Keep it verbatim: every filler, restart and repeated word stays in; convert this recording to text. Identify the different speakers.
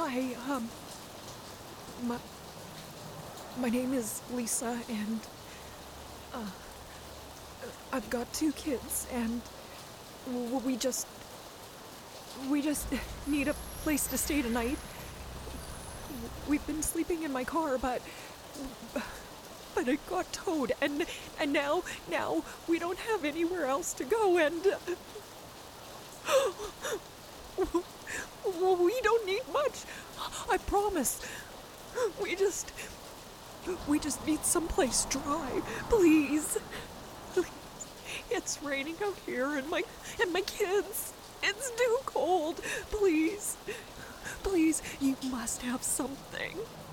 Speaker 1: Hi, um, my, my name is Lisa, and, uh, I've got two kids, and w- we just, we just need a place to stay tonight. We've been sleeping in my car, but, but it got towed, and, and now, now we don't have anywhere else to go, and, well, we don't need much, I promise. We just, we just need someplace dry, please. Please. It's raining out here, and my, and my kids. It's too cold. Please, please, you must have something.